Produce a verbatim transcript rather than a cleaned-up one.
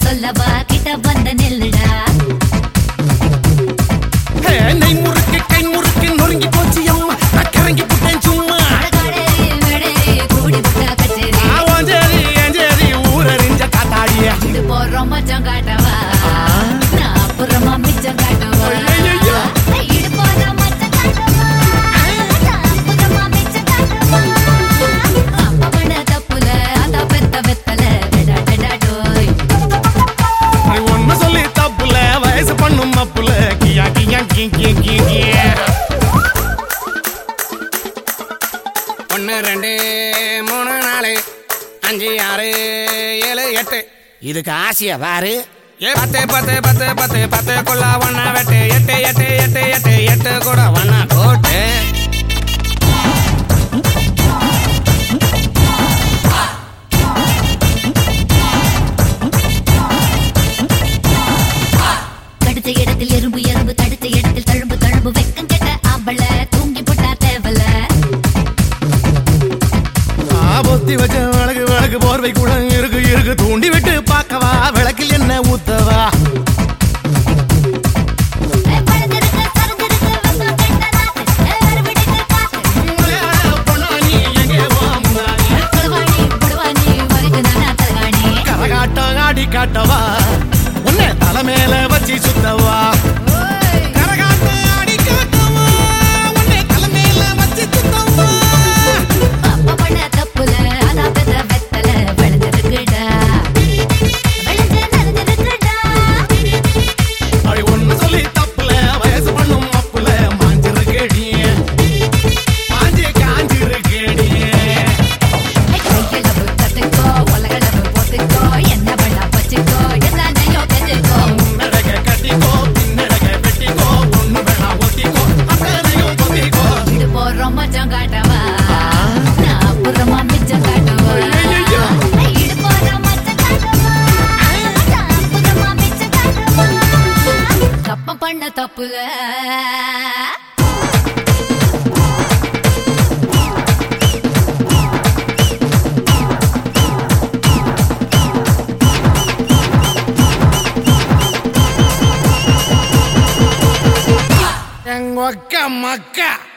சொல்லவா கிட்ட வந்த நெல்லுடா நெய் முறுக்கு கை முறுக்கு நொறுங்கி போச்சு அம்மா நான் கிறங்கி புட்டேன் சும்மா கூடி புட்டா கச்சேரி ஆஞ்சேரி ஏஞ்சேரி ஊரறிஞ்ச காத்தாடியா இது போறோம் மச்சம் காட்டவா நான் அப்புறமா மிச்சம் காட்டவா இது போறோம் மச்சம் காட்டவா நான் அப்புறமா மிச்சம் காட்டவா அப்ப பண்ண தப்புல அத பெத்த வெத்தல டடா டடா டோய் ஒன்னு சொல்லி தப்புல வயசு பண்ணும் மப்புல கியா கியா கியா கியா ஒன்னு ரெண்டு மூணு நாலு அஞ்சு ஆறு ஏழு எட்டு இதுக்கு ஆசையா பாரு பத்து பத்து பத்து பத்து பத்து கொள்ள ஒன்னா வெட்டு எட்டு எட்டு எட்டு எட்டு எட்டு கூட ஒன்னா கோட்டு கடுத்த இடத்தில் எறும்பு எறும்பு தடுத்த இடத்தில் தழும்பு தழும்பு வெக்கம் கெட்ட அவள தூங்கி போட்டா தேவல பொத்தி வச்ச விளக்கு விளக்கு போர்வை கூட இருக்கு இருக்கு தூண்டி விட்டு பார்க்கவா விளக்கில் என்ன ஊத்தவா கரகாட்டம் ஆடி காட்டவா உன்னை தலை மேல வச்சு சுத்தவா கரகாட்டம் ஆடி காட்டவா உன்னை தலை மேல வச்சு சுத்தவா அப்ப பண்ண தப்புல அத பெத்த வெத்தல விளைஞ்சிருக்குடா விளைஞ்சு நடந்திருக்குடா அடி ஒன்னு சொல்லி தப்புல வயசு பண்ணும் அப்புல மாஞ்சிருக்கேடி மாஞ்சி காஞ்சிருக்கேடி கையளவு கத்துக்கோ உலகளவு போட்டுக்கோ என்ன பண்ணா வச்சுக்கோ எல்லாத்தையும் தெரிஞ்சுக்கோ முன்னடக கட்டிக்கோ பின்னடக வெட்டிக்கோ ஒண்ணு வேணா ஒட்டிக்கோ அத்தனையும் பொத்திக்கோ இது போறோம் மச்சம் காட்டவா நான் அப்புறமா மிச்சம் காட்டவா இது போறோம் மச்சம் காட்டவா நான் அப்புறமா மிச்சம் காட்டவா தப்ப பண்ண தப்புல எங்க அக்கா மக்கா